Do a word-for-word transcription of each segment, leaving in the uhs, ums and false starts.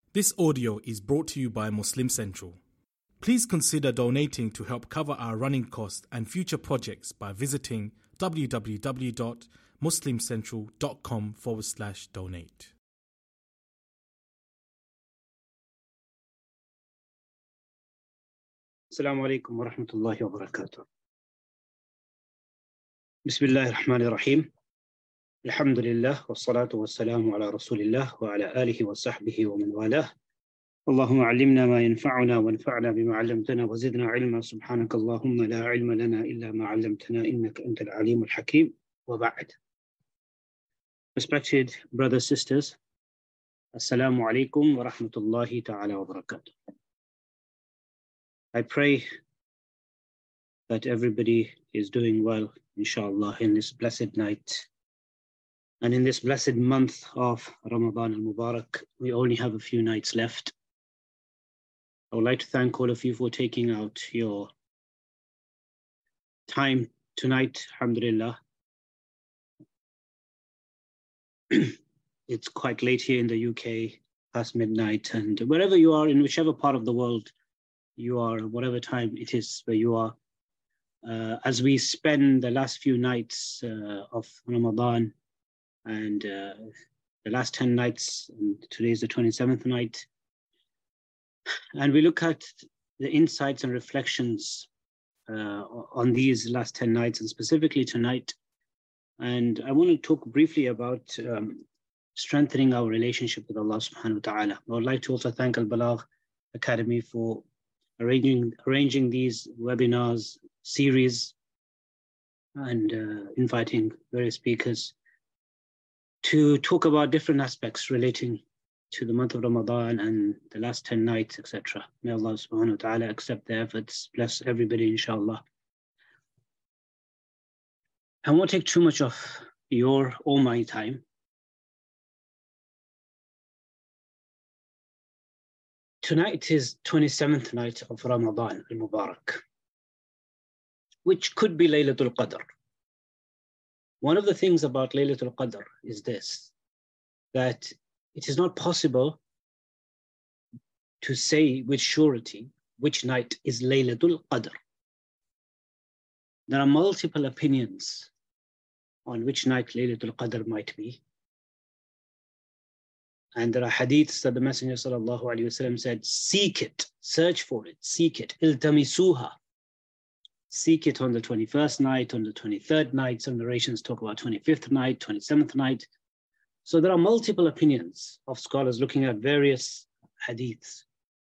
This audio is brought to you by Muslim Central. Please consider donating to help cover our running costs and future projects by visiting www.muslimcentral.com forward slash donate. Assalamu alaikum wa rahmatullahi wa barakatuh. Bismillahir Rahmanir Rahim. Alhamdulillah wa salatu wa salamu ala Rasulillah wa ala alihi wa sahbihi wa man walah. Allahumma allimna ma yanfa'una wa anfa'na bima 'allamtana wa zidna 'ilma. Subhanaka Allahumma la 'ilma lana illa ma 'allamtana innaka antal 'alimul hakim. Wa ba'd. Respected brothers, sisters, Assalamu alaikum wa rahmatullahi ta'ala wa barakatuh. I pray that everybody is doing well, inshallah, in this blessed night. And in this blessed month of Ramadan al-Mubarak, we only have a few nights left. I would like to thank all of you for taking out your time tonight, alhamdulillah. It's quite late here in the U K, past midnight, and wherever you are, in whichever part of the world you are, whatever time it is where you are, uh, as we spend the last few nights uh, of Ramadan and uh, the last ten nights, and today is the twenty-seventh night, and we look at the insights and reflections uh, on these last ten nights, and specifically tonight. And I want to talk briefly about um, strengthening our relationship with Allah subhanahu wa ta'ala. I would like to also thank Al-Balagh Academy for arranging arranging these webinars series and uh, inviting various speakers to talk about different aspects relating to the month of Ramadan and the last ten nights, et cetera. May Allah subhanahu wa ta'ala accept their efforts, bless everybody, inshallah. I won't take too much of your or my time. Tonight is twenty-seventh night of Ramadan al-Mubarak, which could be Laylatul Qadr. One of the things about Laylatul Qadr is this, that it is not possible to say with surety which night is Laylatul Qadr. There are multiple opinions on which night Laylatul Qadr might be. And there are hadiths that the Messenger sallallahu alaihi wasallam said, seek it, search for it, seek it, iltamisuha. Seek it on the twenty-first night, on the twenty-third night. Some narrations talk about twenty-fifth night, twenty-seventh night. So there are multiple opinions of scholars looking at various hadiths.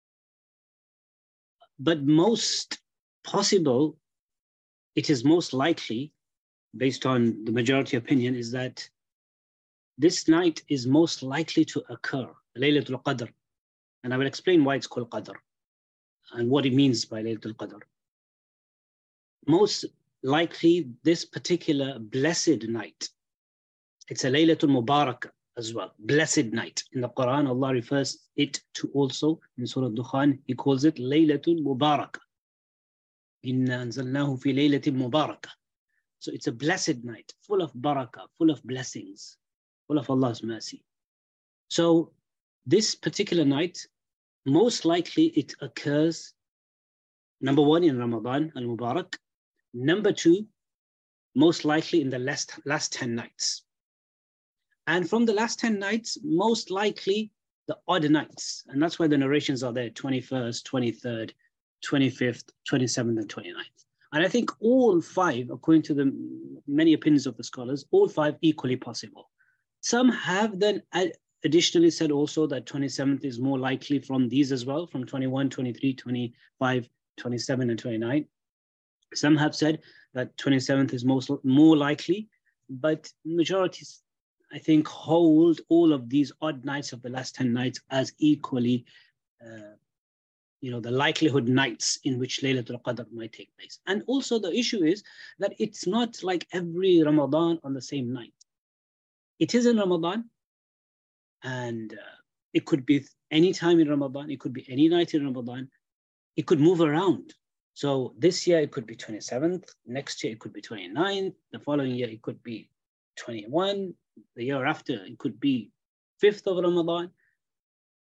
But most possible, it is most likely, based on the majority opinion, is that this night is most likely to occur, Laylatul Qadr. And I will explain why it's called Qadr and what it means by Laylatul Qadr. Most likely, this particular blessed night, it's a Laylatul Mubarak as well, blessed night. In the Quran, Allah refers it to also, in Surah Dukhan, He calls it Laylatul Mubarak. Inna anzalnahu fi laylatin mubarakah. So it's a blessed night, full of barakah, full of blessings, full of Allah's mercy. So this particular night, most likely it occurs, number one, in Ramadan al-Mubarak. Number two, most likely in the last, last ten nights. And from the last ten nights, most likely the odd nights. And that's why the narrations are there, twenty-first, twenty-third, twenty-fifth, twenty-seventh, and twenty-ninth. And I think all five, according to the many opinions of the scholars, all five equally possible. Some have then additionally said also that twenty-seventh is more likely from these as well, from twenty-one, twenty-three, twenty-five, twenty-seven, and twenty-nine. Some have said that twenty-seventh is most more likely, but majorities, I think, hold all of these odd nights of the last ten nights as equally, uh, you know, the likelihood nights in which Laylatul Qadr might take place. And also the issue is that it's not like every Ramadan on the same night. It is in Ramadan, and uh, it could be any time in Ramadan, it could be any night in Ramadan, it could move around. So this year it could be twenty-seventh, next year it could be twenty-ninth, the following year it could be twenty-one, the year after it could be fifth of Ramadan.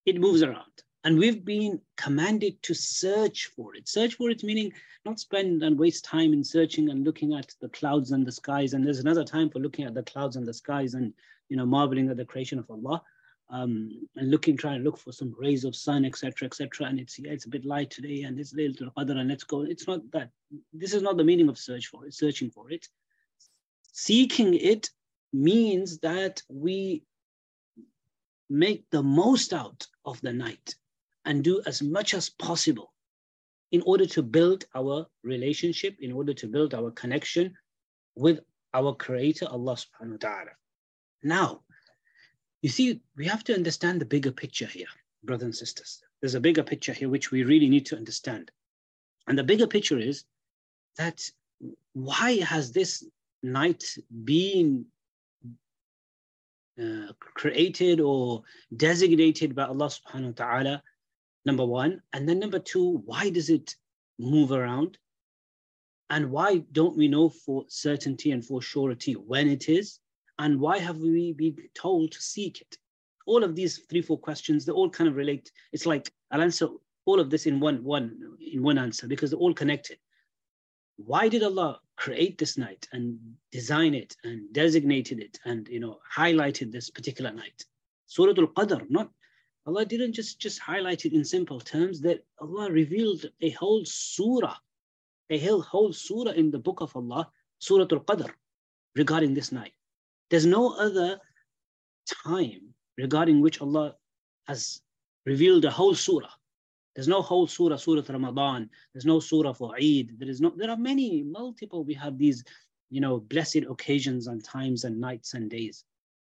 it moves around. And we've been commanded to search for it. Search for it meaning not spend and waste time in searching and looking at the clouds and the skies. And there's another time for looking at the clouds and the skies and, you know, marveling at the creation of Allah. Um, and looking, trying to look for some rays of sun, et cetera, et cetera. And it's, yeah, it's a bit light today and it's Laylatul Qadr and let's go. It's not that. This is not the meaning of search for it, searching for it. Seeking it means that we make the most out of the night and do as much as possible in order to build our relationship, in order to build our connection with our Creator, Allah subhanahu wa ta'ala. Now, you see, we have to understand the bigger picture here, brothers and sisters. There's a bigger picture here which we really need to understand. And the bigger picture is that why has this night been uh, created or designated by Allah subhanahu wa ta'ala, number one. And then number two, why does it move around? And why don't we know for certainty and for surety when it is? And why have we been told to seek it? All of these three, four questions, they all kind of relate. It's like, I'll answer all of this in one, one, in one answer because they're all connected. Why did Allah create this night and design it and designated it and, you know, highlighted this particular night? Surah Al-Qadr, not, Allah didn't just, just highlight it in simple terms, that Allah revealed a whole surah, a whole, whole surah in the book of Allah, Surah Al-Qadr, regarding this night. There's no other time regarding which Allah has revealed a whole surah. There's no whole surah, Surah Ramadan. There's no surah for Eid. There is no. There are many, multiple. We have these, you know, blessed occasions and times and nights and days.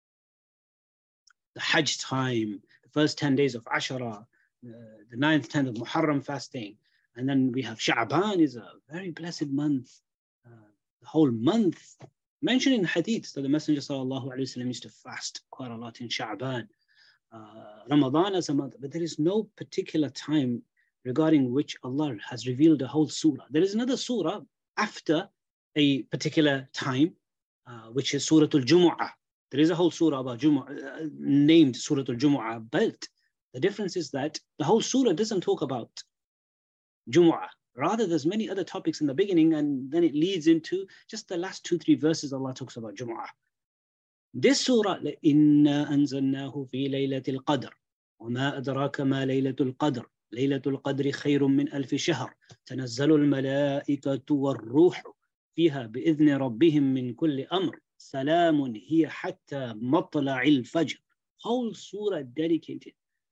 The Hajj time, the first ten days of Ashura, uh, the ninth, tenth of Muharram fasting, and then we have Sha'ban is a very blessed month. Uh, the whole month. Mentioned in hadith that the Messenger sallallahu alaihi wasallam used to fast quite a lot in Sha'ban, uh, Ramadan as a month, but there is no particular time regarding which Allah has revealed a whole surah. There is another surah after a particular time, uh, which is Surah Al-Jumu'ah. There is a whole surah about Jumu'ah, uh, named Surah Al-Jumu'ah, but the difference is that the whole surah doesn't talk about Jumu'ah. Rather, there's many other topics in the beginning, and then it leads into just the last two, three verses Allah talks about Jumu'ah. This surah, إِنَّا أَنزَلْنَاهُ فِي لَيْلَةِ الْقَدْرِ وَمَا أَدْرَاكَ مَا لَيْلَةُ الْقَدْرِ لَيْلَةُ الْقَدْرِ خَيْرٌ مِّنْ أَلْفِ شَهْرٍ تَنَزَّلُ الْمَلَائِكَةُ وَالرُّوحُ فِيهَا بِإِذْنِ رَبِّهِمْ مِنْ كُلِّ أَمْرٍ سَلَامٌ هِيَ حَتَّى مَطْلَعِ الْفَجْرِ. Whole surah dedicated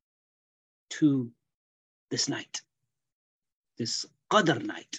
to this night, this Qadr night.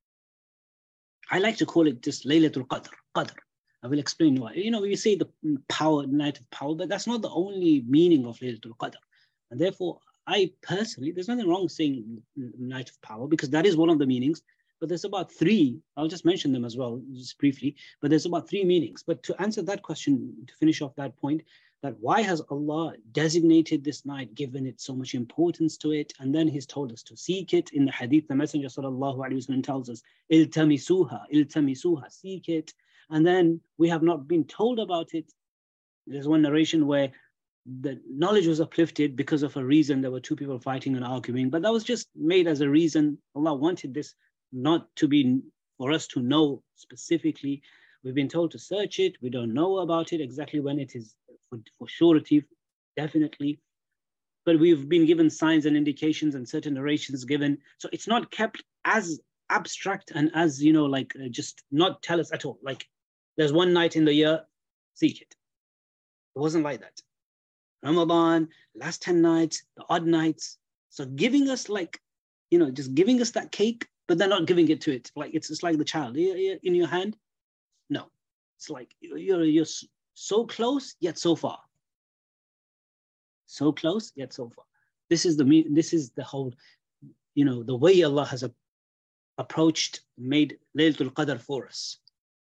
I like to call it just Laylatul Qadr, Qadr. I will explain why. You know, we say the power, night of power, but that's not the only meaning of Laylatul Qadr. And therefore, I personally, there's nothing wrong saying night of power because that is one of the meanings. But there's about three, I'll just mention them as well, just briefly, but there's about three meanings. But to answer that question, to finish off that point, that why has Allah designated this night, given it so much importance to it, and then He's told us to seek it. In the hadith, the Messenger sallallahu alaihi wasallam tells us, iltamisuha, iltamisuha, seek it. And then we have not been told about it. There's one narration where the knowledge was uplifted because of a reason. There were two people fighting and arguing, but that was just made as a reason. Allah wanted this not to be for us to know specifically. We've been told to search it. We don't know about it exactly when it is for, for surety, definitely. But we've been given signs and indications and certain narrations given. So it's not kept as abstract and as, you know, like uh, just not tell us at all. Like there's one night in the year, seek it. It wasn't like that. Ramadan, last ten nights, the odd nights. So giving us like, you know, just giving us that cake, but they're not giving it to it. Like it's just like the child in your hand. No, it's like you're, you're so close, yet so far. So close, yet so far. This is the, this is the whole, you know, the way Allah has a, approached, made Laylatul Qadr for us.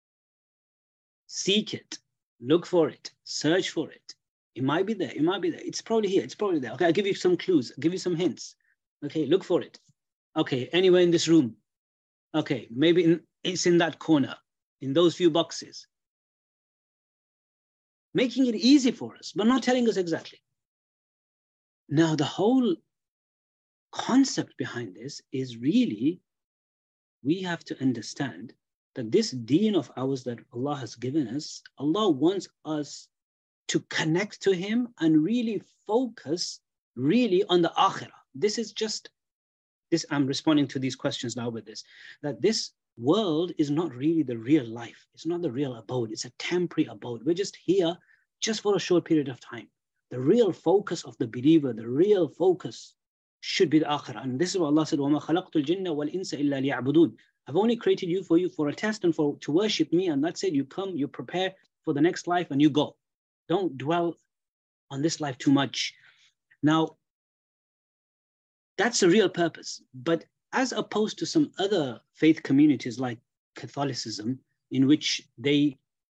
Seek it, look for it, search for it. It might be there, it might be there. It's probably here, it's probably there. Okay, I'll give you some clues, I'll give you some hints. Okay, look for it. Okay, anywhere in this room. Okay, maybe in, it's in that corner, in those few boxes. Making it easy for us, but not telling us exactly. Now, the whole concept behind this is really, we have to understand that this deen of ours that Allah has given us, Allah wants us to connect to Him and really focus really on the akhirah. This is just, this I'm responding to these questions now with this, that this world is not really the real life. It's not the real abode. It's a temporary abode. We're just here just for a short period of time. The real focus of the believer, the real focus should be the akhirah. And this is what Allah said, وَمَا خَلَقْتُ الْجِنَّ وَالْإِنسَ إِلَّا لِيَعْبُدُونَ. I've only created you for you for a test and for to worship me, and that's it. You come, you prepare for the next life, and you go. Don't dwell on this life too much. Now, that's the real purpose. But as opposed to some other faith communities like Catholicism, in which they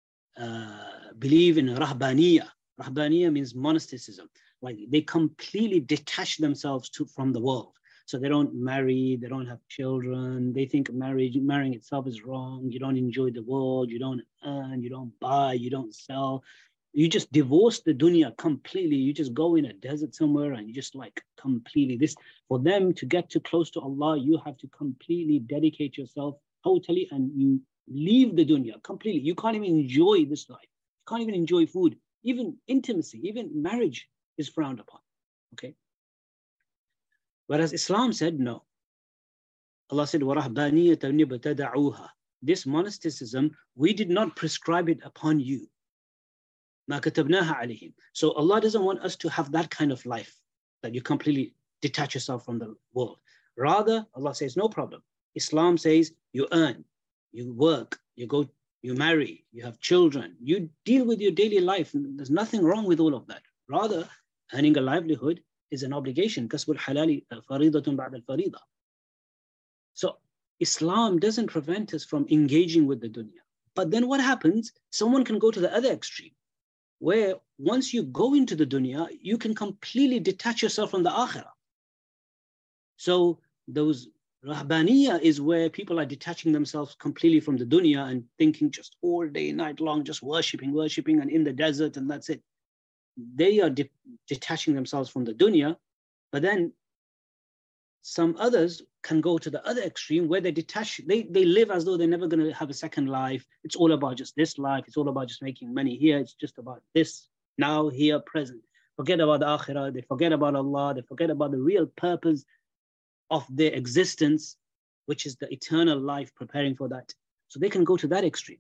uh, believe in rahbaniyah. Rahbaniyah means monasticism. Like they completely detach themselves to, from the world. So they don't marry, they don't have children. They think marriage, marrying itself is wrong. You don't enjoy the world. You don't earn, you don't buy, you don't sell. You just divorce the dunya completely. You just go in a desert somewhere and you just like completely this. For them to get too close to Allah, you have to completely dedicate yourself totally and you leave the dunya completely. You can't even enjoy this life. You can't even enjoy food. Even intimacy, even marriage is frowned upon. Okay. Whereas Islam said no. Allah said, وَرَهْبَانِيَّةً ابْتَدَعُوهَا. This monasticism, we did not prescribe it upon you. مَا كَتَبْنَاهَا عَلَيْهِمْ. So Allah doesn't want us to have that kind of life, that you completely detach yourself from the world. Rather, Allah says, no problem. Islam says, you earn, you work, you go, you marry, you have children, you deal with your daily life. There's nothing wrong with all of that. Rather, earning a livelihood is an obligation. كَسْبُ الْحَلَالِ فَرِيضَةٌ بَعْدَ الْفَرِيضَةِ. So Islam doesn't prevent us from engaging with the dunya. But then what happens? Someone can go to the other extreme, where once you go into the dunya, you can completely detach yourself from the akhirah. So those rahbaniyah is where people are detaching themselves completely from the dunya and thinking just all day, night long, just worshipping, worshipping, and in the desert, and that's it. They are de detaching themselves from the dunya, but then some others can go to the other extreme where they detach, they, they live as though they're never going to have a second life. It's all about just this life. It's all about just making money here. It's just about this, now, here, present. Forget about the akhirah. They forget about Allah. They forget about the real purpose of their existence, which is the eternal life, preparing for that. So they can go to that extreme.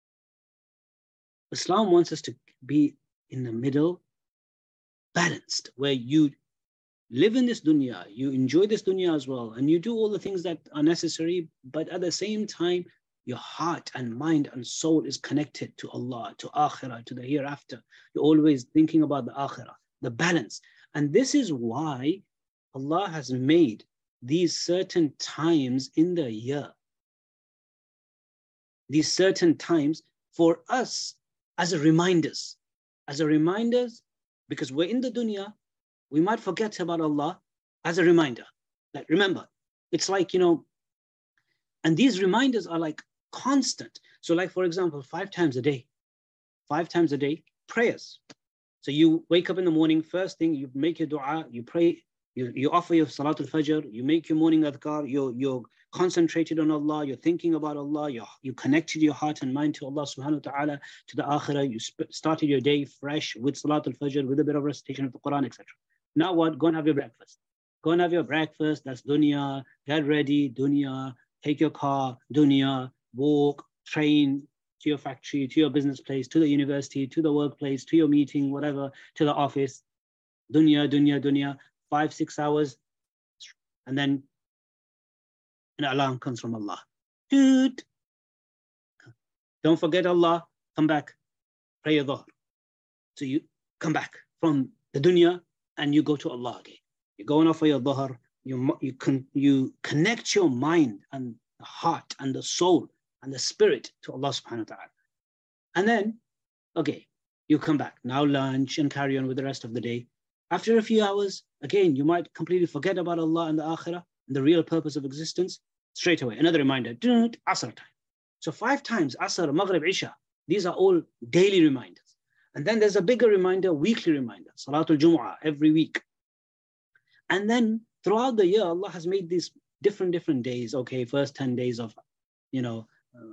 Islam wants us to be in the middle, balanced, where you live in this dunya, you enjoy this dunya as well, and you do all the things that are necessary, but at the same time, your heart and mind and soul is connected to Allah, to akhirah, to the hereafter. You're always thinking about the akhirah, the balance. And this is why Allah has made these certain times in the year, these certain times for us as a reminders, as a reminders, because we're in the dunya, we might forget about Allah as a reminder. Like, remember, it's like, you know, and these reminders are like constant. So like, for example, five times a day, five times a day, prayers. So you wake up in the morning, first thing, you make your dua, you pray, you, you offer your salatul fajr, you make your morning adhkar, you're, you're concentrated on Allah, you're thinking about Allah, you're, you connected your heart and mind to Allah subhanahu wa ta'ala, to the akhirah, you started your day fresh with salatul fajr, with a bit of recitation of the Quran, et cetera. Now what? Go and have your breakfast. Go and have your breakfast, that's dunya, get ready, dunya, take your car, dunya, walk, train to your factory, to your business place, to the university, to the workplace, to your meeting, whatever, to the office, dunya, dunya, dunya, five, six hours, and then an alarm comes from Allah. Dude, don't forget Allah, come back, pray your dhuhr. So you come back from the dunya and you go to Allah again. You're going off for your dhuhr, you, you, con, you connect your mind and the heart and the soul and the spirit to Allah subhanahu wa ta'ala. And then, okay, you come back, now lunch and carry on with the rest of the day. After a few hours, again, you might completely forget about Allah and the akhirah and the real purpose of existence. Straight away, another reminder, Asr time. So five times, Asr, Maghrib, Isha, these are all daily reminders. And then there's a bigger reminder, weekly reminder, Salatul Jumu'ah, every week. And then throughout the year, Allah has made these different, different days. Okay, first ten days of, you know,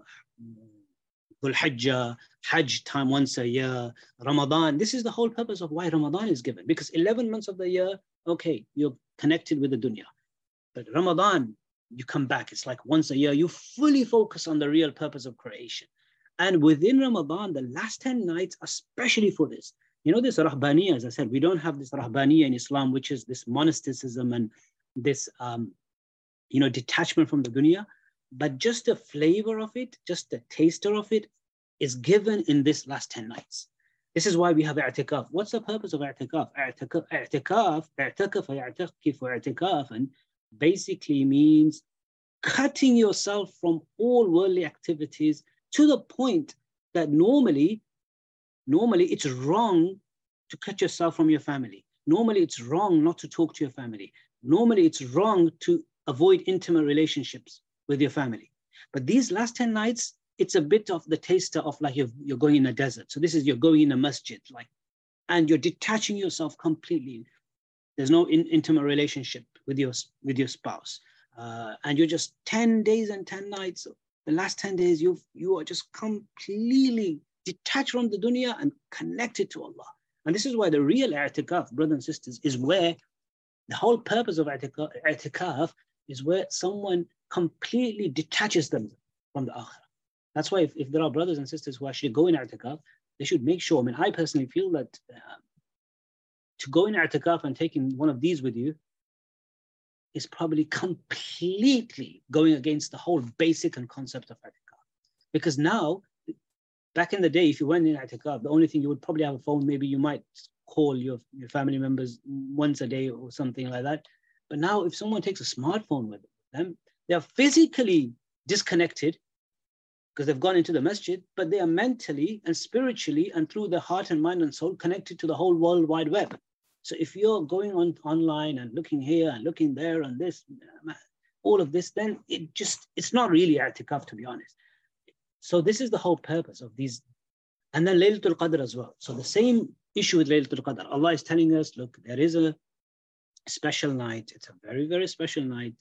Dhul Hajjah, Hajj time once a year, Ramadan. This is the whole purpose of why Ramadan is given. Because eleven months of the year, okay, you're connected with the dunya. But Ramadan, you come back. It's like once a year, you fully focus on the real purpose of creation. And within Ramadan, the last ten nights, especially for this, you know, this Rahbaniya, as I said, we don't have this Rahbaniya in Islam, which is this monasticism and this, um, you know, detachment from the dunya. But just the flavor of it, just the taster of it is given in this last ten nights. This is why we have i'tikaf. What's the purpose of i'tikaf? I'tikaf, i'tikaf, i'tikaf, i'tikaf, i'tikaf, and basically means cutting yourself from all worldly activities to the point that normally, normally it's wrong to cut yourself from your family. Normally it's wrong not to talk to your family. Normally it's wrong to avoid intimate relationships with your family. But these last ten nights, it's a bit of the taster of like you're, you're going in a desert. So this is, you're going in a masjid, like, and you're detaching yourself completely. There's no in, intimate relationship with your, with your spouse. Uh, and you're just ten days and ten nights. The last ten days, you you are just completely detached from the dunya and connected to Allah. And this is why the real i'tikaf, brothers and sisters, is where the whole purpose of i'tikaf, i'tikaf is where someone completely detaches them from the akhirah. That's why if, if there are brothers and sisters who actually go in i'tikaf, they should make sure. I mean, I personally feel that uh, to go in i'tikaf and taking one of these with you is probably completely going against the whole basic and concept of i'tikaf. Because now, back in the day, if you went in i'tikaf, the only thing you would probably have a phone, maybe you might call your, your family members once a day or something like that. But now if someone takes a smartphone with them, they are physically disconnected because they've gone into the masjid, but they are mentally and spiritually and through their heart and mind and soul connected to the whole world wide web. So if you're going on online and looking here and looking there and this, all of this, then it just, it's not really i'tikaf, to be honest. So this is the whole purpose of these. And then Laylatul Qadr as well. So the same issue with Laylatul Qadr. Allah is telling us, look, there is a special night. It's a very, very special night.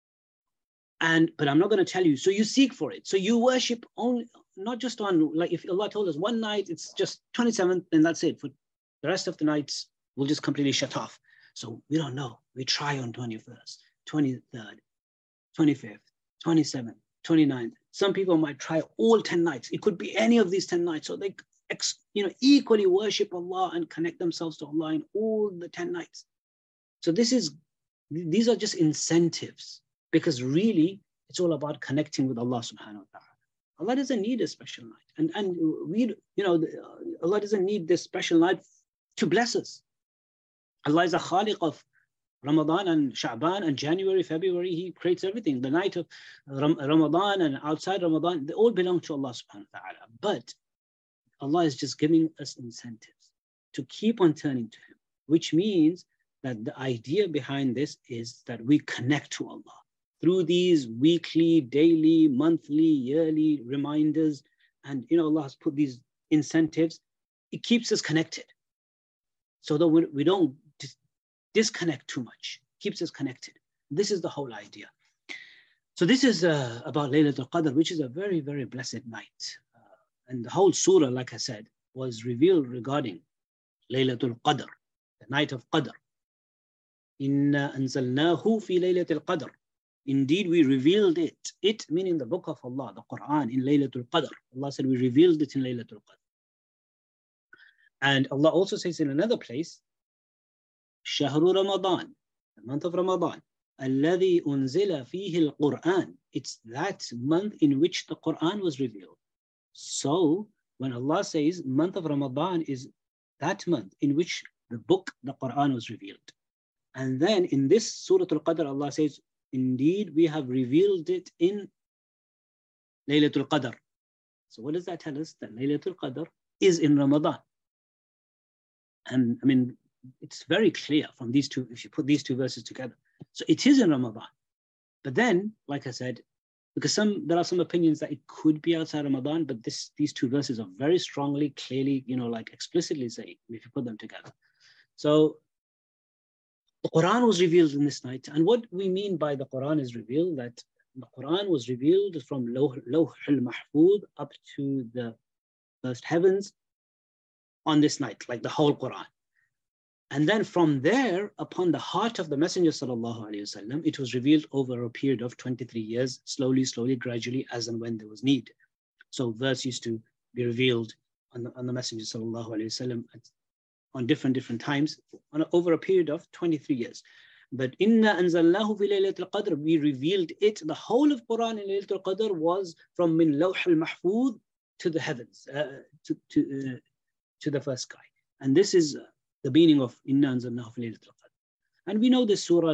And, but I'm not going to tell you. So you seek for it. So you worship only, not just on, like if Allah told us one night, it's just twenty-seventh, and that's it. For the rest of the nights, we'll just completely shut off. So we don't know. We try on twenty-first, twenty-third, twenty-fifth, twenty-seventh, twenty-ninth. Some people might try all ten nights. It could be any of these ten nights. So they, you know, equally worship Allah and connect themselves to Allah in all the ten nights. So this is, these are just incentives, because really it's all about connecting with Allah subhanahu wa ta'ala. Allah doesn't need a special night. And, and we, you know, Allah doesn't need this special night to bless us. Allah is a khaliq of Ramadan and Sha'ban and January, February. He creates everything. The night of Ram Ramadan and outside Ramadan, they all belong to Allah subhanahu wa ta'ala. But Allah is just giving us incentives to keep on turning to Him, which means that the idea behind this is that we connect to Allah through these weekly, daily, monthly, yearly reminders. And, you know, Allah has put these incentives. It keeps us connected so that we, we don't dis disconnect too much. Keeps us connected. This is the whole idea. So this is uh, about Laylatul Qadr, which is a very, very blessed night. Uh, and the whole surah, like I said, was revealed regarding Laylatul Qadr, the night of Qadr. Inna anzalnahu fi Laylatul Qadr. Indeed, we revealed it. It meaning the book of Allah, the Quran, in Laylatul Qadr. Allah said we revealed it in Laylatul Qadr. And Allah also says in another place, Shahru Ramadan, the month of Ramadan, alladhi unzila fihi al-Quran. It's that month in which the Quran was revealed. So when Allah says month of Ramadan is that month in which the book, the Quran, was revealed. And then in this Surah Al-Qadr, Allah says, indeed, we have revealed it in Laylatul Qadr. So what does that tell us? That Laylatul Qadr is in Ramadan. And I mean, it's very clear from these two, if you put these two verses together. So it is in Ramadan. But then, like I said, because some there are some opinions that it could be outside Ramadan, but this these two verses are very strongly, clearly, you know, like explicitly saying, if you put them together. So The Quran was revealed in this night. And what we mean by the Quran is revealed, that the Quran was revealed from Lawh al-Mahfuz up to the first heavens on this night, like the whole Quran. And then from there, upon the heart of the Messenger sallallahu alaihi wasallam, it was revealed over a period of twenty-three years, slowly, slowly, gradually, as and when there was need. So verse used to be revealed on the, on the Messenger sallallahu alaihi wasallam on different, different times, on a, over a period of twenty-three years. But inna anzalnahu fi laylatul qadr, we revealed it. The whole of Quran in Laylatul Qadr was from min Lawh al-Mahfuz to the heavens, uh, to, to, uh, to the first sky. And this is uh, the meaning of inna anzalnahu fi laylatul qadr. And we know this surah,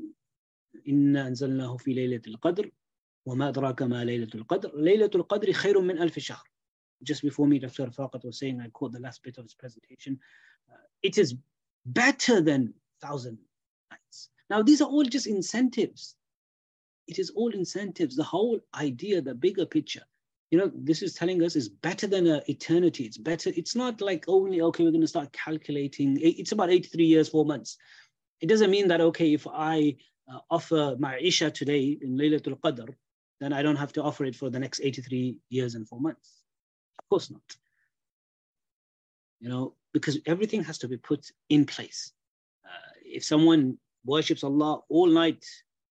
inna anzalnahu fi laylatul qadr, wa ma adraka ma laylatul qadr. Laylatul qadr khayrun min alf shahr. Just before me, Doctor Faqat was saying, I caught the last bit of his presentation. Uh, it is better than thousand nights. Now, these are all just incentives. It is all incentives. The whole idea, the bigger picture, you know, this is telling us is better than an eternity. It's better. It's not like only, okay, we're going to start calculating. It's about eighty-three years, four months. It doesn't mean that, okay, if I uh, offer my Isha today in Laylatul Qadr, then I don't have to offer it for the next eighty-three years and four months. Of course not. You know, because everything has to be put in place. Uh, if someone worships Allah all night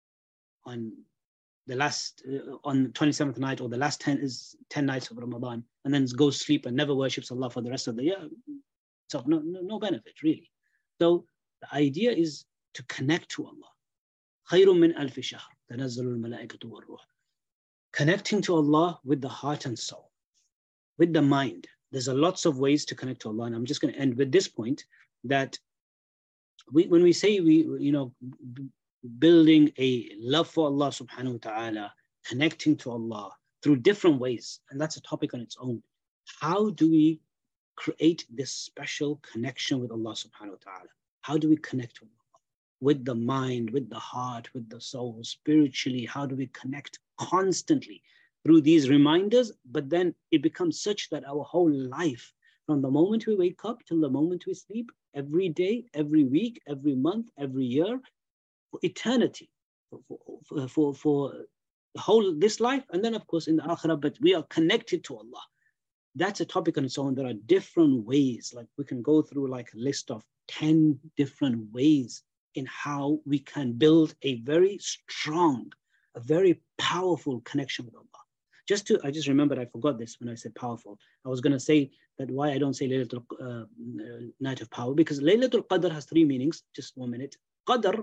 on the last, uh, on the twenty-seventh night, or the last ten is ten nights of Ramadan, and then goes sleep and never worships Allah for the rest of the year, so no, no, no benefit really. So the idea is to connect to Allah. خَيْرٌ مِّنْ أَلْفِ شَهْرٍ تَنَزَّلُ الْمَلَائِكَةُ وَالرُّوحُ. Connecting to Allah with the heart and soul, with the mind. There's a lots of ways to connect to Allah, and I'm just going to end with this point, that we, when we say we, you know, b- building a love for Allah subhanahu wa ta'ala, connecting to Allah through different ways, and that's a topic on its own. How do we create this special connection with Allah subhanahu wa ta'ala? How do we connect with Allah? With the mind, with the heart, with the soul, spiritually? How do we connect constantly through these reminders? But then it becomes such that our whole life, from the moment we wake up till the moment we sleep, every day, every week, every month, every year, for eternity, for, for, for, for the whole this life, and then of course in the akhirah, but we are connected to Allah. That's a topic on its own. There are different ways, like we can go through like a list of ten different ways in how we can build a very strong, a very powerful connection with Allah. Just to, I just remembered, I forgot this when I said powerful. I was going to say that why I don't say Laylatul uh, Night of Power, because Laylatul Qadr has three meanings. Just one minute. Qadr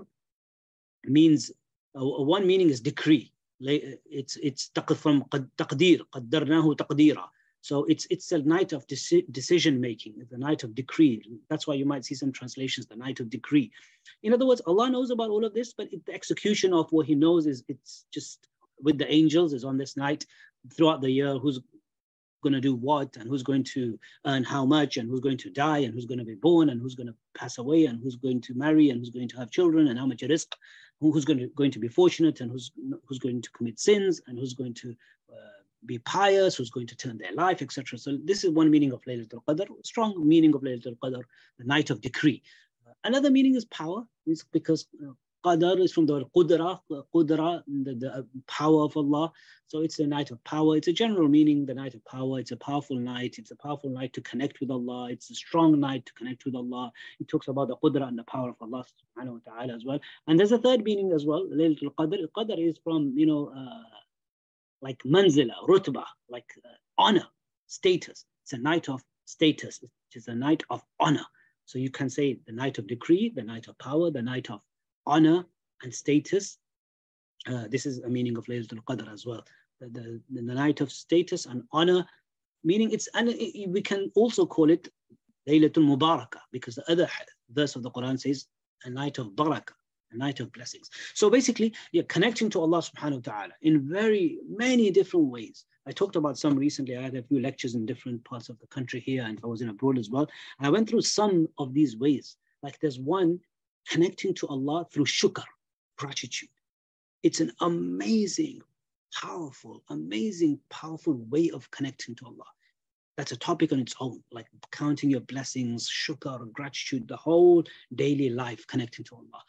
means, uh, one meaning is decree. It's it's from taqdir, qaddarnahu taqdira. So it's it's a night of deci- decision making, the night of decree. That's why you might see some translations, the night of decree. In other words, Allah knows about all of this, but it, the execution of what He knows is it's just with the angels is on this night throughout the year. Who's going to do what, and who's going to earn how much, and who's going to die, and who's going to be born, and who's going to pass away, and who's going to marry, and who's going to have children, and how much risk, who's going to going to be fortunate, and who's who's going to commit sins, and who's going to uh, be pious, who's going to turn their life, et cetera. So this is one meaning of Laylatul Qadr, strong meaning of Laylatul Qadr, the night of decree. Uh, another meaning is power, is because uh, Qadr is from the word Qudra, Qudra, the, the power of Allah. So it's a night of power. It's a general meaning, the night of power. It's a powerful night. It's a powerful night to connect with Allah. It's a strong night to connect with Allah. It talks about the Qudra and the power of Allah subhanahu wa ta'ala as well. And there's a third meaning as well, Laylatul Qadr. Qadr is from, you know, uh, like manzila, rutbah, like uh, honor, status. It's a night of status. It is a night of honor. So you can say the night of decree, the night of power, the night of honor and status. Uh, this is a meaning of Laylatul Qadr as well. The, the, the night of status and honor, meaning it's, and it, we can also call it Laylatul Mubarakah, because the other verse of the Quran says a night of barakah, a night of blessings. So basically, you're connecting to Allah subhanahu wa ta'ala in very many different ways. I talked about some recently. I had a few lectures in different parts of the country here, and I was in abroad as well. And I went through some of these ways. Like there's one, connecting to Allah through shukr, gratitude. It's an amazing, powerful, amazing, powerful way of connecting to Allah. That's a topic on its own, like counting your blessings, shukr, gratitude, the whole daily life connecting to Allah.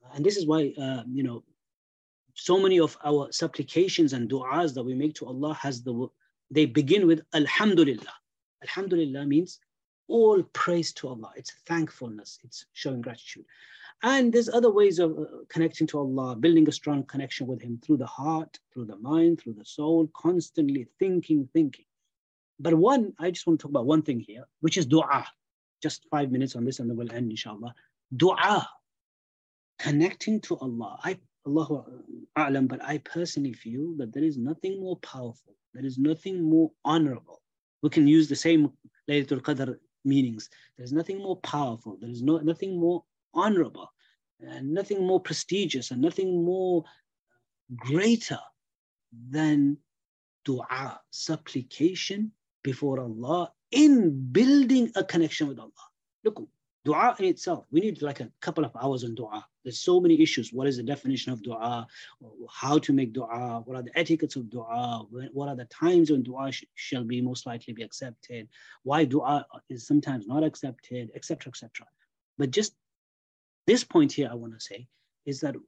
And this is why, uh, you know, so many of our supplications and du'as that we make to Allah has the, they begin with Alhamdulillah. Alhamdulillah means all praise to Allah. It's thankfulness. It's showing gratitude. And there's other ways of uh, connecting to Allah, building a strong connection with Him through the heart, through the mind, through the soul, constantly thinking, thinking. But one, I just want to talk about one thing here, which is du'a. Just five minutes on this and then we'll end, inshallah. Du'a, connecting to Allah. I, Allahu A'lam, but I personally feel that there is nothing more powerful, there is nothing more honorable. We can use the same Laylatul Qadr meanings. There's nothing more powerful, there is no, nothing more honorable, and nothing more prestigious, and nothing more greater than dua, supplication before Allah in building a connection with Allah. Look, dua in itself, we need like a couple of hours on dua. There's so many issues. What is the definition of dua? How to make dua? What are the etiquettes of dua? What are the times when dua sh shall be most likely be accepted? Why dua is sometimes not accepted, et cetera, et cetera. But just this point here I want to say is that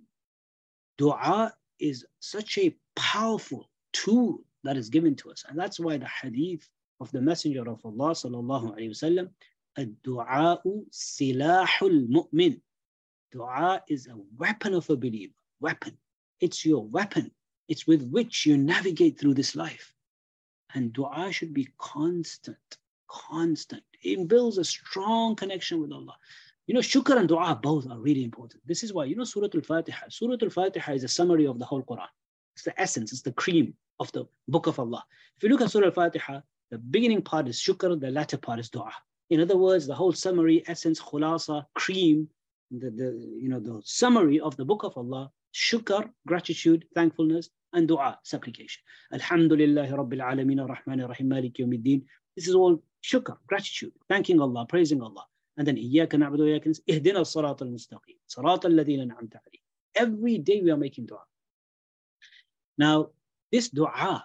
dua is such a powerful tool that is given to us. And that's why the hadith of the Messenger of Allah sallallahu alayhi wa sallam, ad-du'a'u silahul mu'min. Dua is a weapon of a believer, weapon. It's your weapon. It's with which you navigate through this life. And dua should be constant, constant. It builds a strong connection with Allah. You know, shukr and dua both are really important. This is why, you know, Surah Al-Fatiha. Surah Al-Fatiha is a summary of the whole Quran. It's the essence, it's the cream of the book of Allah. If you look at Surah Al-Fatiha, the beginning part is shukr, the latter part is dua. In other words, the whole summary, essence, khulasa, cream, the, the, you know, the summary of the book of Allah, shukr, gratitude, thankfulness, and dua, supplication. Alhamdulillahi Rabbil Alameen Ar-Rahman Ar-Rahim Malik Yawmiddin. This is all shukr, gratitude, thanking Allah, praising Allah. And then إِيَّاكَ نَعْبُدُ وَإِيَّاكَ نَسْتَعِينُ اهْدِنَا الصِّرَاطَ الْمُسْتَقِيمَ صِرَاطَ الَّذِينَ أَنْعَمْتَ عَلَيْهِمْ. Every day we are making dua. Now, this dua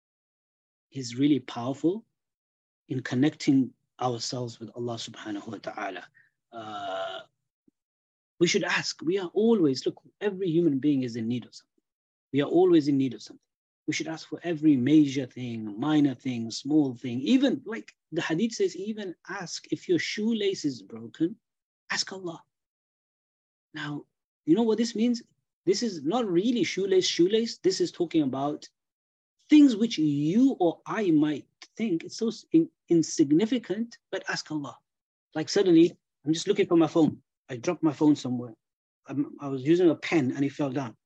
is really powerful in connecting ourselves with Allah subhanahu wa ta'ala. Uh, we should ask, we are always, look, every human being is in need of something. We are always in need of something. We should ask for every major thing, minor thing, small thing. Even like the hadith says, even ask if your shoelace is broken, ask Allah. Now, you know what this means? This is not really shoelace, shoelace. This is talking about things which you or I might think it's so in, insignificant, but ask Allah. Like suddenly, I'm just looking for my phone. I dropped my phone somewhere. I'm, I was using a pen and it fell down.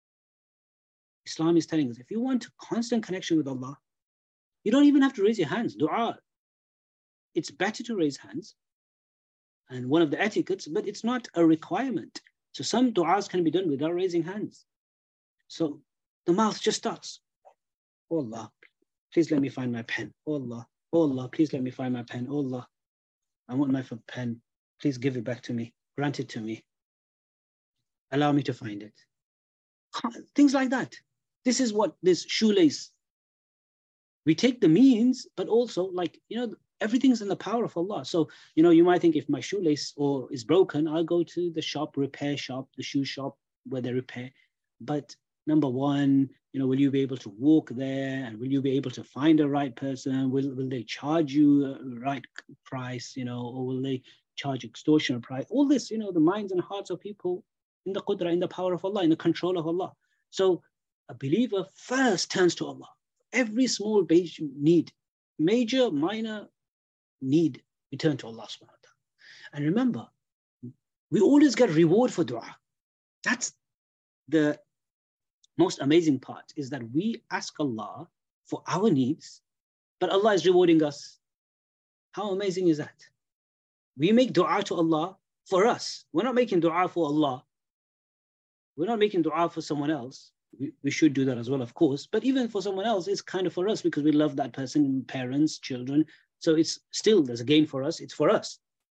Islam is telling us, if you want a constant connection with Allah, you don't even have to raise your hands. Dua. It's better to raise hands. And one of the etiquettes, but it's not a requirement. So some du'as can be done without raising hands. So the mouth just starts. Oh Allah, please let me find my pen. Oh Allah, oh Allah, please let me find my pen. Oh Allah, I want my pen. Please give it back to me. Grant it to me. Allow me to find it. Things like that. This is what this shoelace. We take the means, but also like, you know, everything's in the power of Allah. So, you know, you might think if my shoelace or is broken, I'll go to the shop, repair shop, the shoe shop where they repair. But number one, you know, will you be able to walk there? And will you be able to find the right person? Will, will they charge you a right price, you know, or will they charge extortionate price? All this, you know, the minds and hearts of people in the qudra, in the power of Allah, in the control of Allah. So a believer first turns to Allah. Every small need, major, minor need, we turn to Allah subhanahu wa ta'ala. And remember, we always get reward for dua. That's the most amazing part, is that we ask Allah for our needs, but Allah is rewarding us. How amazing is that? We make dua to Allah for us. We're not making dua for Allah. We're not making dua for someone else. We, we should do that as well, of course. But even for someone else, it's kind of for us because we love that person, parents, children. So it's still, there's a gain for us. It's for us.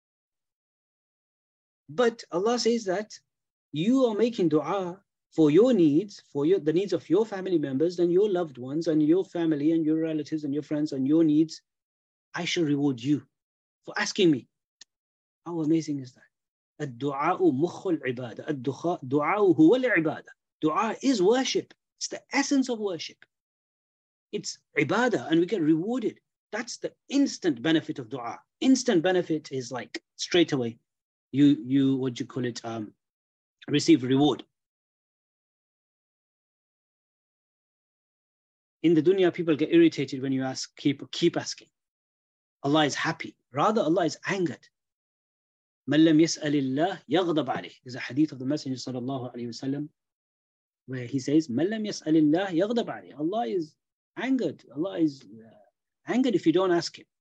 But Allah says that you are making dua for your needs, for your, the needs of your family members and your loved ones and your family and your relatives and your friends and your needs. I shall reward you for asking me. How amazing is that? الدعاء مخ العبادة. الدعاء هو العبادة. Dua is worship. It's the essence of worship. It's ibadah and we get rewarded. That's the instant benefit of dua. Instant benefit is like straight away. You, you what do you call it, um, receive reward. In the dunya, people get irritated when you ask, keep, keep asking. Allah is happy. Rather, Allah is angered. مَنْ لَمْ يَسْأَلِ اللَّهِ يَغْضَبْ عَلَيْهِ. There's a hadith of the Messenger sallallahu alayhi wa sallam where he says, مَنْ لَمْ يَسْأَلِ اللَّهِ يَغْضَبْ عَلَيْهِ. Allah is angered. Allah is uh, angered if you don't ask him.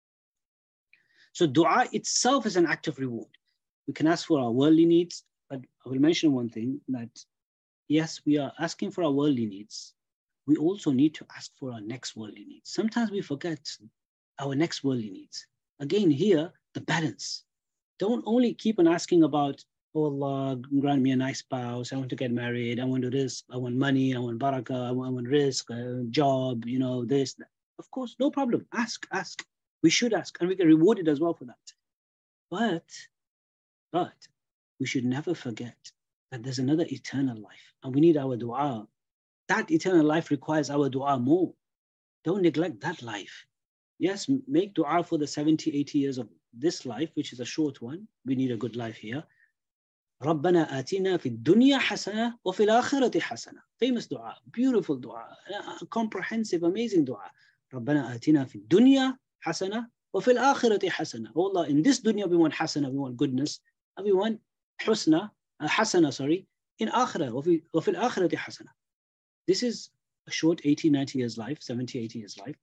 So dua itself is an act of reward. We can ask for our worldly needs, but I will mention one thing, that yes, we are asking for our worldly needs. We also need to ask for our next worldly needs. Sometimes we forget our next worldly needs. Again, here, the balance. Don't only keep on asking about, oh Allah, grant me a nice spouse, I want to get married, I want to this, I want money, I want barakah, I want, I want risk, a job, you know, this, that. Of course, no problem. Ask, ask. We should ask, and we get rewarded as well for that. But, but, we should never forget that there's another eternal life, and we need our dua. That eternal life requires our dua more. Don't neglect that life. Yes, make dua for the seventy, eighty years of this life, which is a short one. We need a good life here. رَبَّنَا آتِنَا فِي الدُّنْيَا حَسَنَةً وَفِي الْآخِرَةِ حَسَنَةً. Famous dua, beautiful dua, a comprehensive, amazing dua. رَبَّنَا آتِنَا فِي الدُّنْيَا حَسَنَةً وَفِي الْآخِرَةِ حَسَنَةً. Oh Allah, in this dunya we want hasana, we want goodness, and we want husna, uh, hasana, sorry, in akhirah, وَفِي الْآخِرَةِ حَسَنَةً. This is a short eighty, ninety years life, seventy, eighty years life.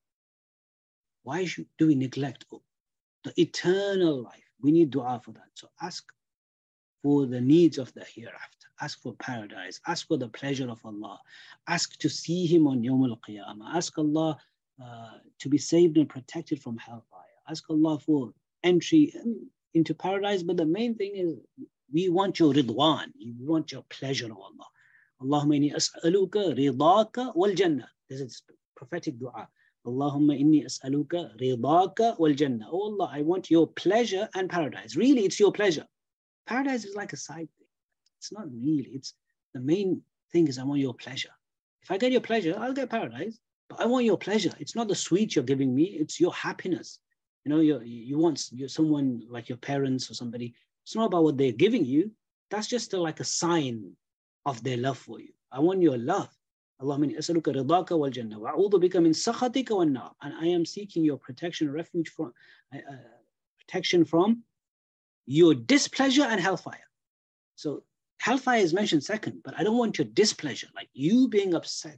Why should, do we neglect the eternal life? We need dua for that. So ask for the needs of the hereafter. Ask for paradise. Ask for the pleasure of Allah. Ask to see Him on Yawm al-Qiyamah. Ask Allah uh, to be saved and protected from hellfire. Ask Allah for entry into paradise. But the main thing is we want your ridwan. We want your pleasure of Allah. Allahumma inni as'aluka ridaka wal jannah. This is prophetic dua. Allahumma inni as'aluka ridaka wal jannah. Oh Allah, I want your pleasure and paradise. Really, it's your pleasure. Paradise is like a side thing. It's not really. It's the main thing is I want your pleasure. If I get your pleasure, I'll get paradise. But I want your pleasure. It's not the sweet you're giving me. It's your happiness. You know, you you want you're someone like your parents or somebody. It's not about what they're giving you. That's just a, like a sign of their love for you. I want your love. Allahumma inni as'aluka ridaka wal jannah wa a'udhu bika min sakhatika wan nar. And I am seeking your protection, refuge from uh, protection from your displeasure and hellfire. So hellfire is mentioned second, but I don't want your displeasure, like you being upset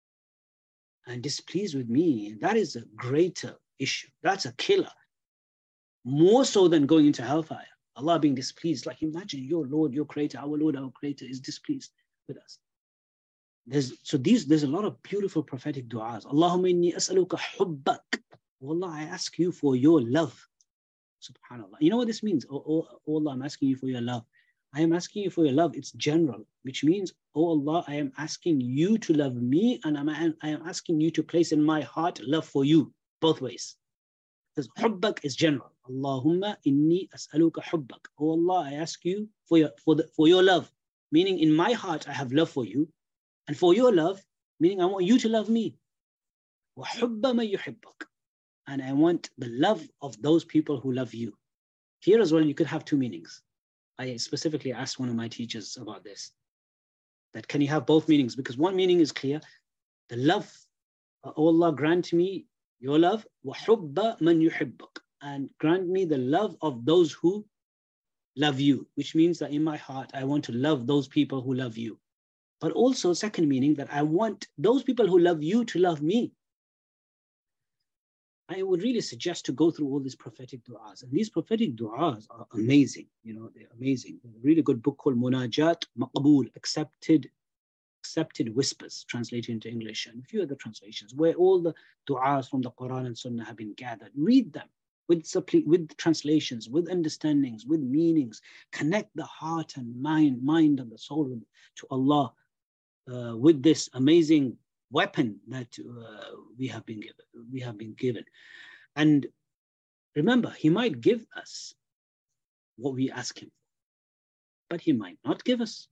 and displeased with me. That is a greater issue. That's a killer. More so than going into hellfire. Allah being displeased. Like imagine your Lord, your Creator, our Lord, our Creator is displeased with us. There's, so these, there's a lot of beautiful prophetic du'as. Allahumma inni as'aluka hubbak. Oh Allah, I ask you for your love. Subhanallah. You know what this means? Oh, oh, oh Allah, I'm asking you for your love. I am asking you for your love. It's general, which means, oh Allah, I am asking you to love me, and I'm, I am asking you to place in my heart love for you, both ways. Because hubbak is general. Allahumma inni as'aluka hubbak. Oh Allah, I ask you for your, for, the, for your love. Meaning in my heart, I have love for you. And for your love, meaning I want you to love me. Wa hubba man yuhibbak. And I want the love of those people who love you. Here as well, you could have two meanings. I specifically asked one of my teachers about this. That can you have both meanings? Because one meaning is clear. The love, uh, oh Allah, grant me your love. وَحُبَّ مَنْ يُحِبُّكَ. And grant me the love of those who love you. Which means that in my heart, I want to love those people who love you. But also, second meaning, that I want those people who love you to love me. I would really suggest to go through all these prophetic du'as. And these prophetic du'as are amazing. You know, they're amazing. There's a really good book called Munajat Maqbool, accepted, accepted whispers, translated into English, and a few other translations, where all the du'as from the Quran and Sunnah have been gathered. Read them with, with translations, with understandings, with meanings. Connect the heart and mind, mind and the soul to Allah uh, with this amazing weapon that uh, we have been given. We have been given, and remember, He might give us what we ask Him for. but He might not give us.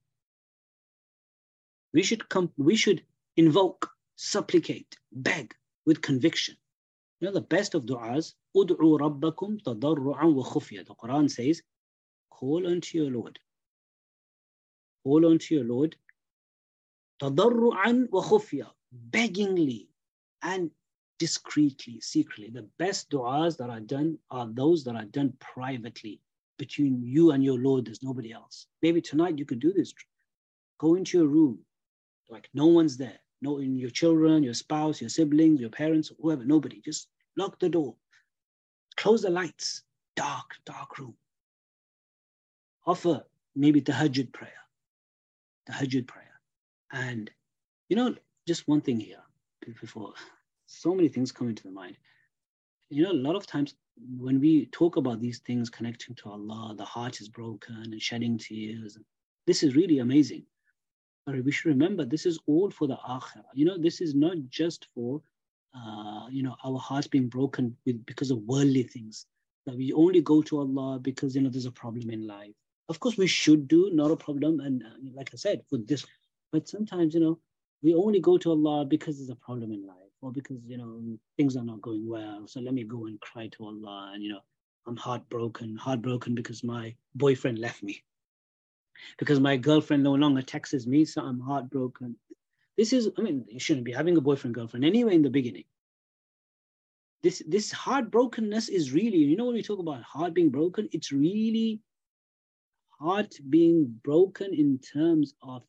We should come, we should invoke, supplicate, beg with conviction. You know, the best of du'as, Ud'u Rabbakum tadarru'an wa khufya. The Quran says, call unto your Lord. Call unto your Lord, tadarru'an wa khufya, beggingly and discreetly, secretly. The best du'as that are done are those that are done privately between you and your Lord. There's nobody else. Maybe tonight you could do this. Go into your room, like no one's there. No, in your children, your spouse, your siblings, your parents, whoever, nobody. Just lock the door. Close the lights. Dark, dark room. Offer maybe tahajjud prayer. Tahajjud prayer. And, you know, just one thing here before, so many things come into the mind. You know, a lot of times when we talk about these things connecting to Allah, the heart is broken and shedding tears. This is really amazing. But we should remember this is all for the akhirah. You know, this is not just for, uh, you know, our hearts being broken with because of worldly things. That we only go to Allah because, you know, there's a problem in life. Of course, we should do, not a problem. And uh, like I said, with this, but sometimes, you know, we only go to Allah because there's a problem in life or because, you know, things are not going well. So let me go and cry to Allah. And, you know, I'm heartbroken, heartbroken because my boyfriend left me. Because my girlfriend no longer texts me, so I'm heartbroken. This is, I mean, you shouldn't be having a boyfriend, girlfriend anyway in the beginning. This this heartbrokenness is really, you know, when we talk about heart being broken, it's really heart being broken in terms of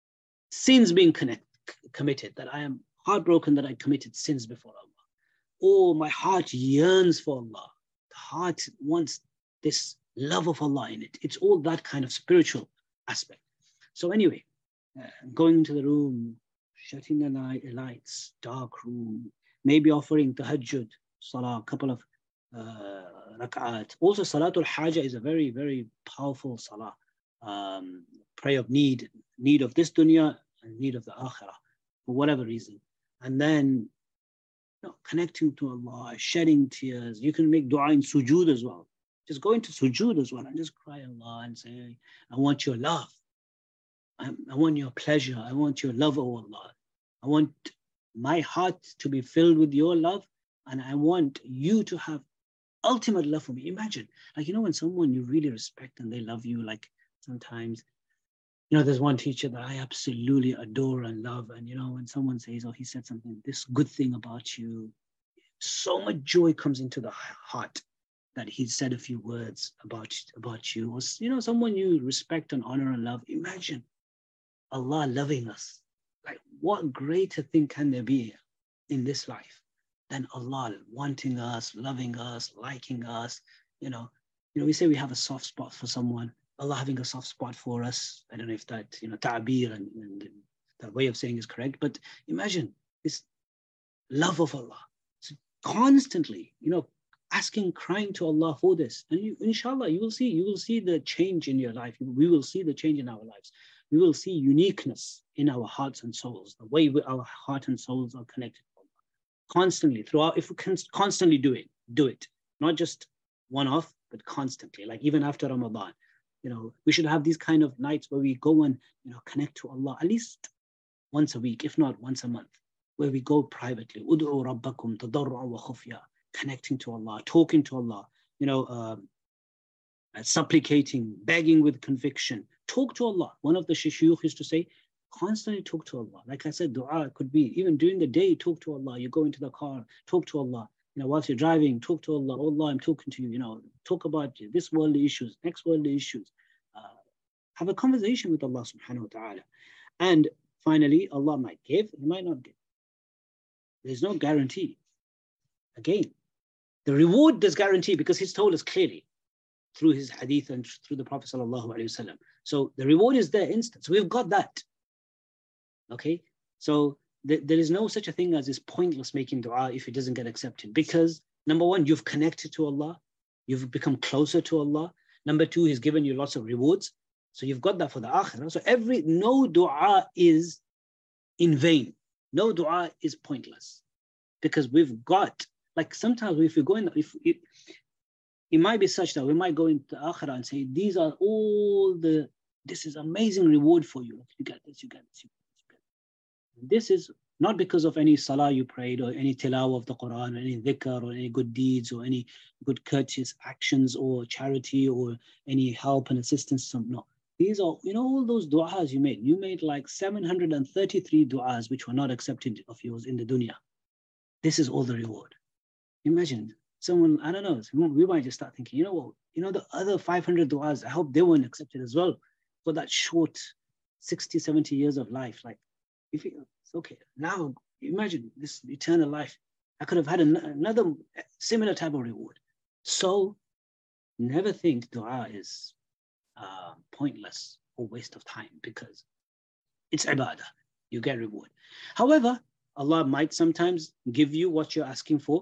sins being connect, committed, that I am heartbroken that I committed sins before Allah. Or my heart yearns for Allah. The heart wants this love of Allah in it. It's all that kind of spiritual aspect. So anyway, uh, going into the room, shutting the light, lights, dark room, maybe offering tahajjud, salah, a couple of uh, rak'at. Also, salatul haja is a very, very powerful salah. Um, prayer of need, need of this dunya and need of the akhirah, for whatever reason. And then, you know, connecting to Allah, shedding tears. You can make dua in sujood as well. Just go into sujood as well and just cry Allah and say, I want your love. I, I want your pleasure. I want your love, oh Allah. I want my heart to be filled with your love, and I want you to have ultimate love for me. Imagine, like, you know, when someone you really respect and they love you, like sometimes, you know, there's one teacher that I absolutely adore and love. And, you know, when someone says, oh, he said something, this good thing about you, so much joy comes into the heart that he said a few words about, about you. Or, you know, someone you respect and honor and love. Imagine Allah loving us. Like, what greater thing can there be in this life than Allah wanting us, loving us, liking us? You know, you know, we say we have a soft spot for someone. Allah having a soft spot for us. I don't know if that, you know, ta'bir and, and that way of saying is correct, but imagine this love of Allah. So constantly, you know, asking, crying to Allah for this. And you, inshallah, you will see, you will see the change in your life. We will see the change in our lives. We will see uniqueness in our hearts and souls, the way we, our heart and souls are connected to Allah. Constantly, throughout, if we can constantly do it, do it. Not just one-off, but constantly, like even after Ramadan. You know, we should have these kind of nights where we go and, you know, connect to Allah at least once a week, if not once a month, where we go privately. Ud'u rabbakum tadarru'an wa khufya, connecting to Allah, talking to Allah, you know, um, uh, supplicating, begging with conviction. Talk to Allah. One of the shuyukh used to say, constantly talk to Allah. Like I said, dua could be even during the day, talk to Allah. You go into the car, talk to Allah. You know, whilst you're driving, talk to Allah. Oh Allah, I'm talking to you. You know, talk about this worldly issues, next worldly issues. Uh, have a conversation with Allah subhanahu wa ta'ala. And finally, Allah might give, He might not give. There's no guarantee. Again, the reward is guaranteed because He's told us clearly through His hadith and through the Prophet sallallahu alaihi wasallam. So the reward is there instant. So we've got that. Okay, so th- there is no such a thing as this pointless making dua if it doesn't get accepted, because number one, you've connected to Allah, you've become closer to Allah. Number two, He's given you lots of rewards, so you've got that for the akhirah. So every no dua is in vain, no dua is pointless, because we've got, like sometimes if we go in, if it, it might be such that we might go into the akhirah and say these are all the this is amazing reward for you. You get this, you get this, you get this. You get this. This is not because of any salah you prayed or any tilawah of the Quran or any dhikr or any good deeds or any good courteous actions or charity or any help and assistance. No. These are, you know, all those du'as you made. You made like seven hundred thirty-three du'as which were not accepted of yours in the dunya. This is all the reward. Imagine someone, I don't know, we might just start thinking, you know what, you know, the other five hundred du'as, I hope they weren't accepted as well for that short sixty, seventy years of life. Like, if it, it's okay. Now, imagine this eternal life. I could have had an, another similar type of reward. So, never think dua is uh, pointless or waste of time, because it's ibadah. You get reward. However, Allah might sometimes give you what you're asking for.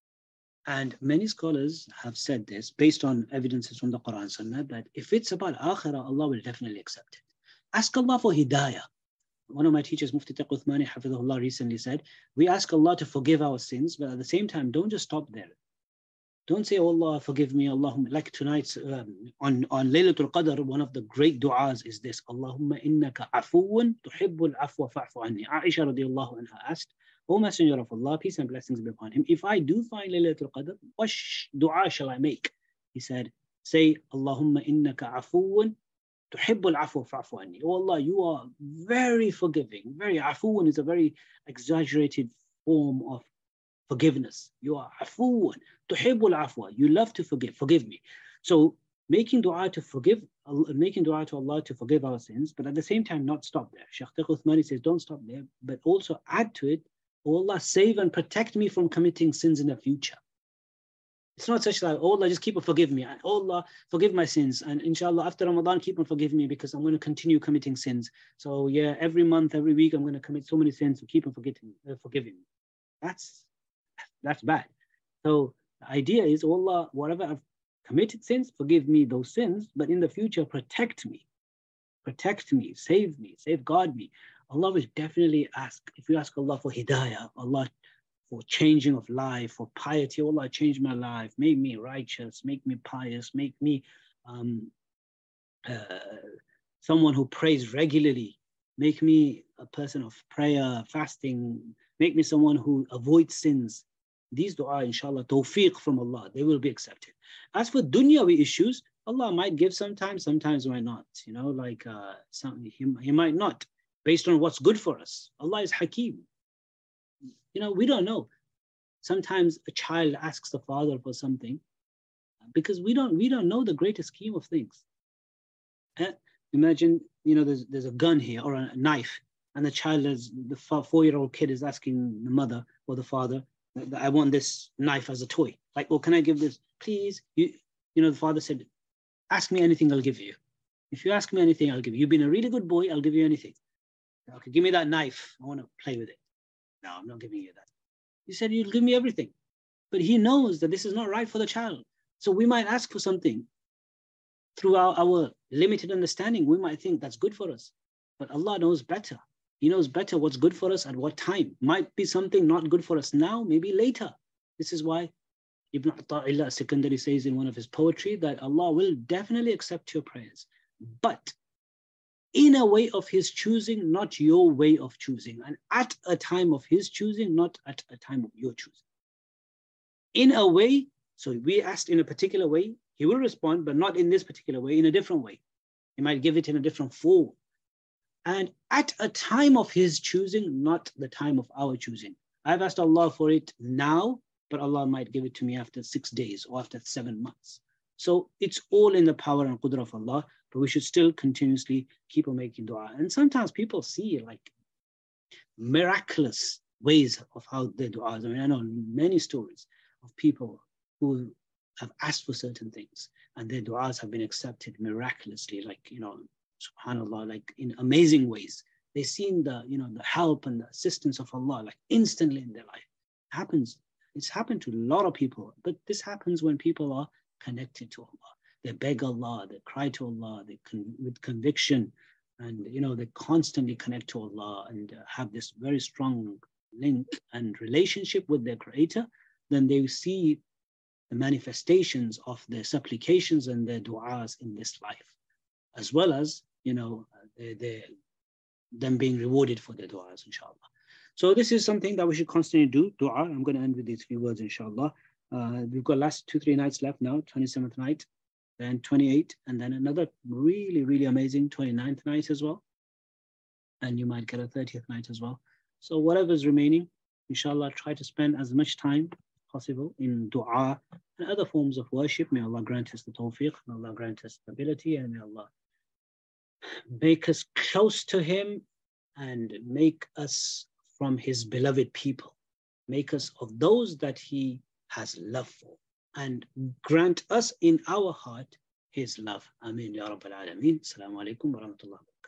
And many scholars have said this based on evidences from the Quran and Sunnah, that if it's about akhirah, Allah will definitely accept it. Ask Allah for hidayah. One of my teachers, Mufti Taqi Uthmani, Hafidhullah, recently said, we ask Allah to forgive our sins, but at the same time, don't just stop there. Don't say, oh Allah, forgive me, Allahumma. Like tonight, um, on, on Laylatul Qadr, one of the great du'as is this, Allahumma innaka afuun tuhibbul afwa fa'fu anni. Aisha radiallahu anha asked, O Messenger of Allah, peace and blessings be upon him, if I do find Laylatul Qadr, what sh- dua shall I make? He said, say, Allahumma innaka afuun tuhibbul afwa fa'fu anni. Oh Allah, you are very forgiving. Very afuun is a very exaggerated form of forgiveness. You are afuun tuhibbul afwa. You love to forgive. Forgive me. So making dua to forgive, making dua to Allah to forgive our sins, but at the same time not stop there. Shaykh Taqi Uthmani says, don't stop there, but also add to it, oh Allah, save and protect me from committing sins in the future. It's not such like, oh Allah, just keep on forgive me. Oh Allah, forgive my sins. And inshallah, after Ramadan, keep on forgive me because I'm going to continue committing sins. So yeah, every month, every week, I'm going to commit so many sins, so keep on forgetting, uh, forgiving me. That's, that's bad. So the idea is, oh Allah, whatever I've committed sins, forgive me those sins, but in the future, protect me. Protect me, save me, safeguard me. Allah will definitely ask, if you ask Allah for hidayah, Allah for changing of life, for piety, oh Allah, change my life, make me righteous, make me pious, make me um, uh, someone who prays regularly, make me a person of prayer, fasting, make me someone who avoids sins. These dua, inshallah, tawfiq from Allah, they will be accepted. As for dunyawi issues, Allah might give sometimes, sometimes might not. You know, like uh, some, he, he might not, based on what's good for us. Allah is Hakeem. You know, we don't know. Sometimes a child asks the father for something because we don't we don't know the greater scheme of things. Eh? Imagine, you know, there's there's a gun here or a knife, and the child is the four-year-old kid is asking the mother or the father, I want this knife as a toy. Like, oh, can I give this? Please. You, you know, the father said, ask me anything, I'll give you. If you ask me anything, I'll give you. You've been a really good boy, I'll give you anything. Okay, give me that knife. I want to play with it. No, I'm not giving you that. He said, you'll give me everything. But he knows that this is not right for the child. So we might ask for something. Through our, our limited understanding, we might think that's good for us. But Allah knows better. He knows better what's good for us at what time. Might be something not good for us now, maybe later. This is why Ibn Ata'illah Sikandari says in one of his poetry that Allah will definitely accept your prayers, but in a way of his choosing, not your way of choosing, and at a time of his choosing, not at a time of your choosing. In a way, so we asked in a particular way, he will respond, but not in this particular way, in a different way. He might give it in a different form. And at a time of his choosing, not the time of our choosing. I've asked Allah for it now, but Allah might give it to me after six days or after seven months. So it's all in the power and qudra of Allah, but we should still continuously keep on making dua. And sometimes people see like miraculous ways of how their du'as. I mean, I know many stories of people who have asked for certain things and their du'as have been accepted miraculously, like, you know, subhanAllah, like in amazing ways. They've seen the, you know, the help and the assistance of Allah, like instantly in their life. It happens. It's happened to a lot of people, but this happens when people are connected to Allah. They beg Allah, they cry to Allah, they con- with conviction, and you know, they constantly connect to Allah and uh, have this very strong link and relationship with their Creator. Then they see the manifestations of their supplications and their du'as in this life, as well as, you know, they, they, them being rewarded for their du'as, inshallah. So this is something that we should constantly do, du'a. I'm going to end with these few words, inshallah. Uh, we've got last two, three nights left now, twenty-seventh night, then twenty-eight, and then another really, really amazing twenty-ninth night as well. And you might get a thirtieth night as well. So whatever's remaining, inshallah, try to spend as much time as possible in du'a and other forms of worship. May Allah grant us the tawfiq, may Allah grant us the ability, and may Allah make us close to Him and make us from His beloved people. Make us of those that He has love for, and grant us in our heart His love. Ameen ya Rabbil Alameen. Assalamu alaikum wa rahmatullahi wa barakatuh.